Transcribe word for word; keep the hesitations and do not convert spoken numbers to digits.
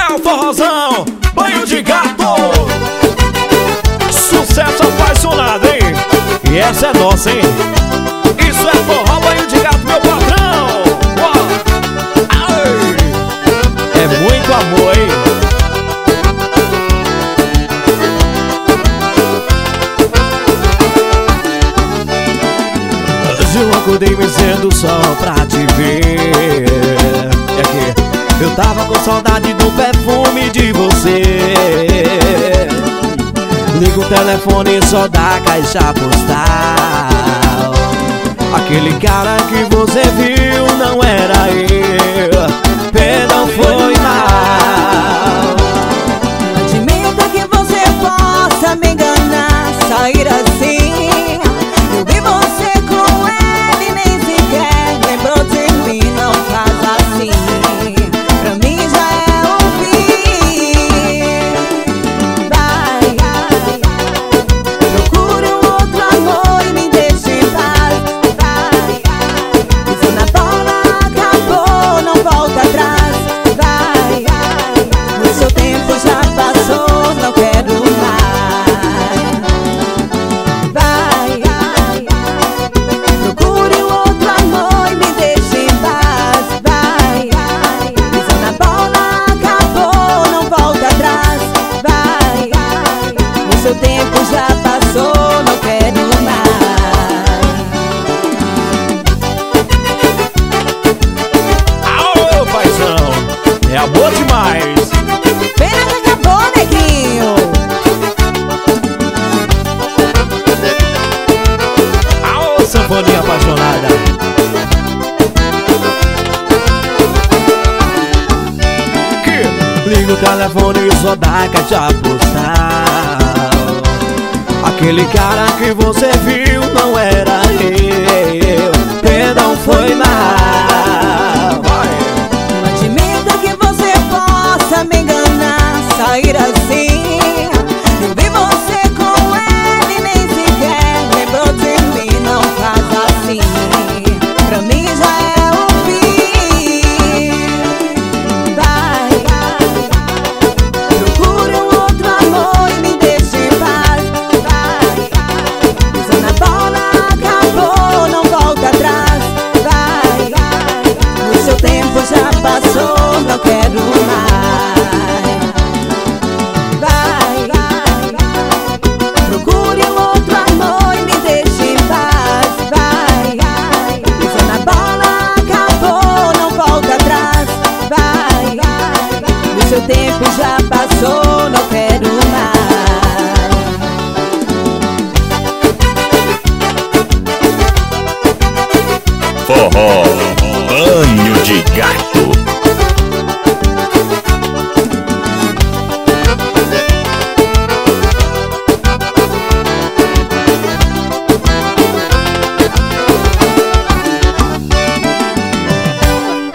É o forrozão, banho de gato. Sucesso apaixonado, hein? E essa é nossa, hein? Isso é forró, banho de gato, meu patrão. Ai, é muito amor, hein? Hoje eu acordei me cedo só pra te ver. E aqui, eu tava com saudade do perfume de você. Liga o telefone só da caixa postal. Aquele cara que você viu não era eu. Perdão, foi mal. Admita que você possa me enganar, sair assim. Eu vi você com ele, nem sequer lembrou de mim. Não faz assim, pra mim já é o fim. Vai, procure um outro amor e me deixe em paz. Vai, pisou na bola, acabou, não volta atrás. Vai, o seu tempo já passou, não quero mais. Vai, procure um outro amor e me deixe em paz. Vai, pisou na bola, acabou, não volta atrás. Vai, o seu tempo já passou, não quero mais. Aô, paizão, é amor demais. Pena que acabou, neguinho. Aô, sanfoninha apaixonada. Que liga o telefone e só dá caixa postal. Aquele cara que você viu não era eu. Perdão, foi mal. Vai. Admita que você possa me enganar, sair assim. Eu vi você com ele, nem sequer lembrou de mim. Não faz assim, pra mim já é o fim. Vai, procure um outro amor e me deixe em paz. Vai, pisou na bola, acabou, não volta atrás. Vai, o seu tempo já passou, não quero mais. Vai, procure um outro amor e me deixe em paz. Vai, pisou na bola, acabou, não volta atrás. Vai, o seu tempo já passou, não quero mais. Forró, banho de gato.